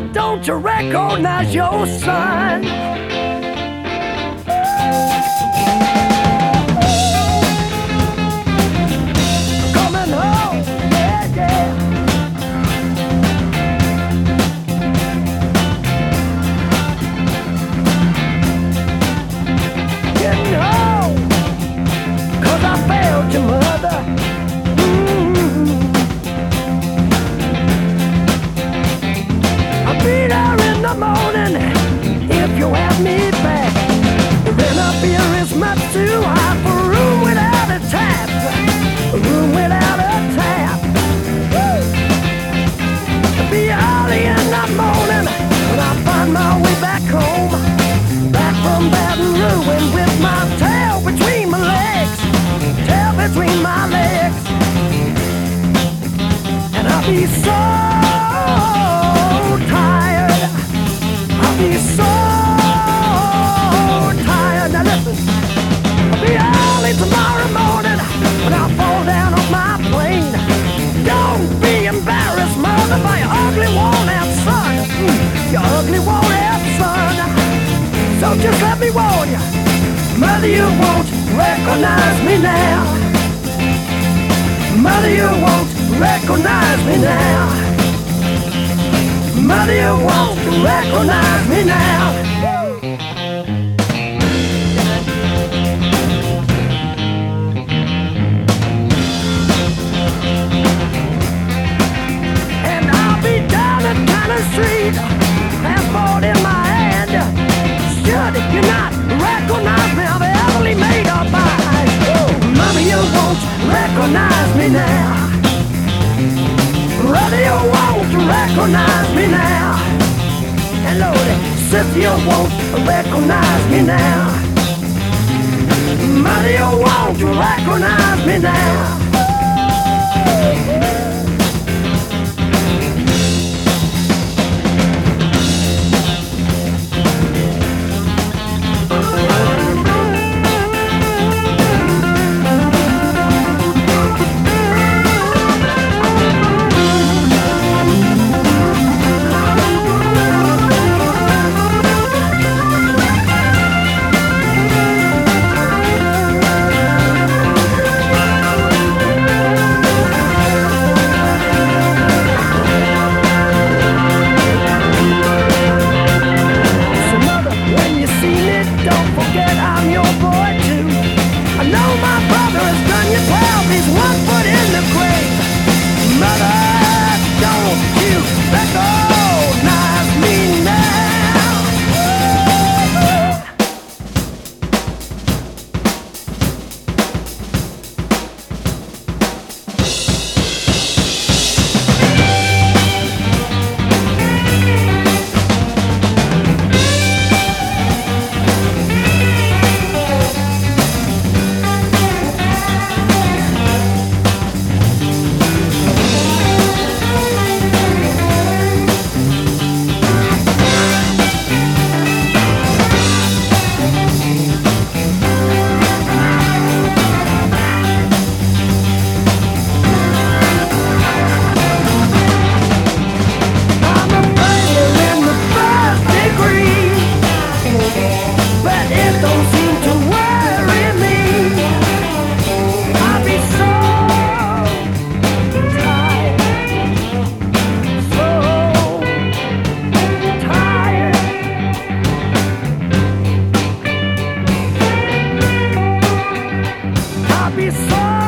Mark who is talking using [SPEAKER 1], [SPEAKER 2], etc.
[SPEAKER 1] don't you recognize your son? Coming home, yeah, yeah. Getting home, 'cause I failed your mother. I'll be there in the morning if you have me back. The rent up here is much too high for a room without a tap. A room without a tap. Woo! It'll be early in the morning when I find my way back home. Back from Baton Rouge with my tail between my legs. Tail between my legs. And I'll be so tired. I'll be so tired. Now listen, I'll be early tomorrow morning when I fall down on my plane. Don't be embarrassed, mother, by your ugly worn-out son. Your ugly worn-out son. So just let me warn you, mother, you won't recognize me now. Mother, you won't recognize me now. Mother, you won't recognize me now. And I'll be down at Tanner Street, passport in my hand. Should you not recognize me, I'll be heavily made up eyes. Mother, you won't recognize me now. Brother, you won't recognize me now. And Lord, sister, you won't recognize me now. Mother, you won't recognize me now. I'll be so